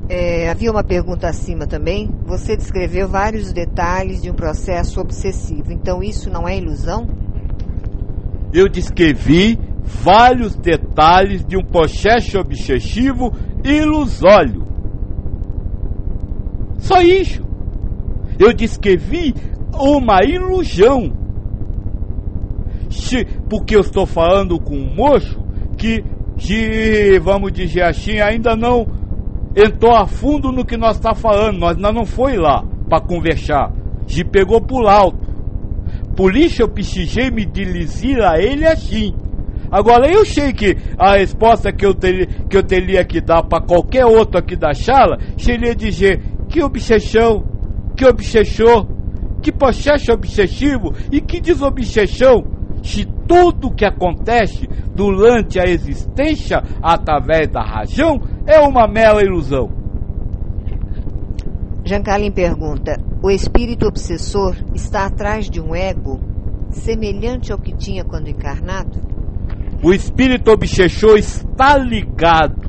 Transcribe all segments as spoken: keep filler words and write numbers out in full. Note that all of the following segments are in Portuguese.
É, havia uma pergunta acima também. Você descreveu vários detalhes de um processo obsessivo. Então isso não é ilusão? Eu descrevi vários detalhes de um processo obsessivo ilusório. Só isso. Eu descrevi uma ilusão. Porque eu estou falando com um moço que, de, vamos dizer assim, ainda não entrou a fundo no que nós estamos falando. Nós ainda não foi lá para conversar. Se pegou por alto. Por isso eu precisei me dirigir a ele assim. Agora eu sei que a resposta que eu teria que, eu teria que dar para qualquer outro aqui da sala seria dizer: que obsessão, que obsessor, que processo obsessivo e que desobsessão, se tudo que acontece durante a existência através da razão é uma mera ilusão. Giancarlo pergunta: o espírito obsessor está atrás de um ego semelhante ao que tinha quando encarnado? O espírito obsessor está ligado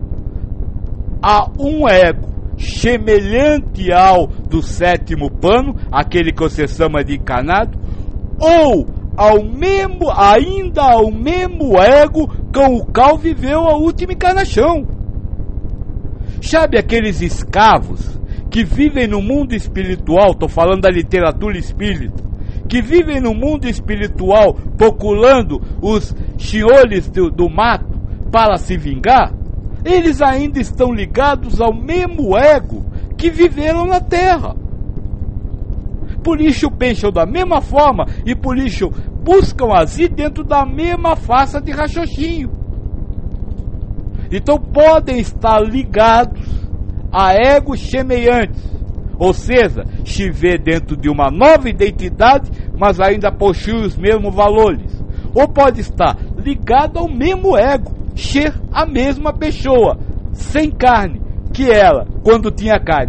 a um ego semelhante ao do sétimo plano, aquele que você chama de encarnado, ou ao mesmo, ainda ao mesmo ego com o qual viveu a última encarnação. Sabe aqueles escravos que vivem no mundo espiritual, estou falando da literatura espírita, que vivem no mundo espiritual procurando os senhores do, do mato para se vingar? Eles ainda estão ligados ao mesmo ego que viveram na Terra. Por isso pensam da mesma forma e por isso buscam agir dentro da mesma faça de raciocínio. Então podem estar ligados a egos semelhantes, ou seja, se vê dentro de uma nova identidade, mas ainda possui os mesmos valores. Ou pode estar ligado ao mesmo ego, ser a mesma pessoa, sem carne, que ela, quando tinha carne.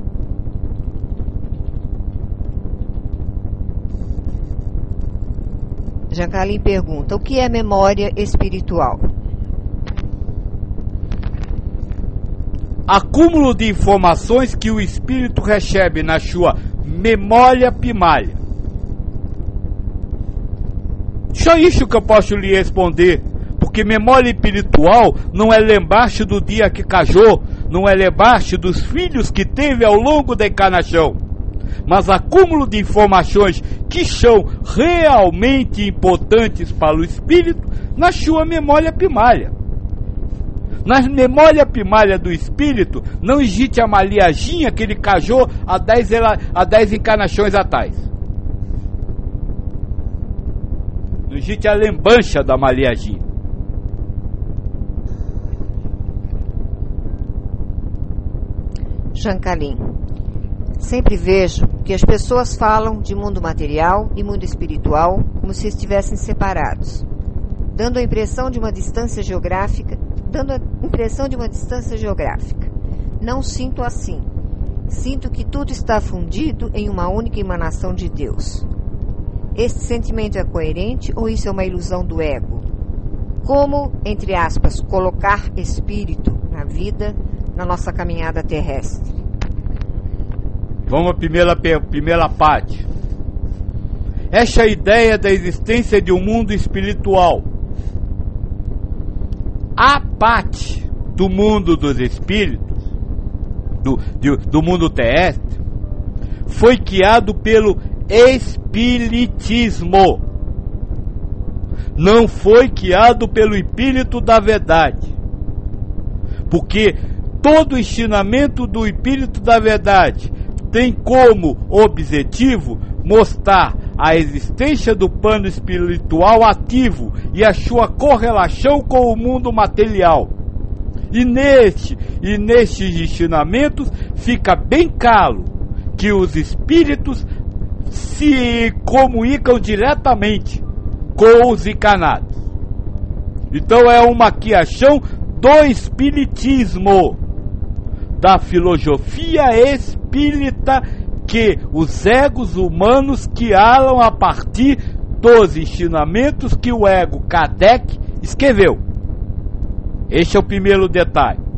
Giancarlo pergunta: o que é memória espiritual? Acúmulo de informações que o espírito recebe na sua memória primária. Só isso que eu posso lhe responder, porque memória espiritual não é lembrar-se do dia que casou, não é lembrar-se dos filhos que teve ao longo da encarnação, mas acúmulo de informações que são realmente importantes para o espírito na sua memória primária. Na memória primária do espírito não existe a maliaginha que ele casou há dez, há dez encarnações atrás. Não existe a lembrança da maliaginha. Giancarlo: sempre vejo que as pessoas falam de mundo material e mundo espiritual como se estivessem separados, dando a impressão de uma distância geográfica, dando a impressão de uma distância geográfica. Não sinto assim. Sinto que tudo está fundido em uma única emanação de Deus. Este sentimento é coerente ou isso é uma ilusão do ego? Como, entre aspas, colocar espírito na vida, na nossa caminhada terrestre? Vamos à primeira, primeira parte. Essa ideia da existência de um mundo espiritual, a parte do mundo dos espíritos, do, do, do mundo terrestre, foi criado pelo espiritismo. Não foi criado pelo espírito da verdade. Porque todo o ensinamento do espírito da verdade tem como objetivo mostrar a existência do plano espiritual ativo e a sua correlação com o mundo material. E neste e nestes ensinamentos fica bem claro que os espíritos se comunicam diretamente com os encarnados. Então é uma criação do espiritismo, da filosofia espírita, que os egos humanos criaram a partir dos ensinamentos que o ego Kardec escreveu. Este é o primeiro detalhe.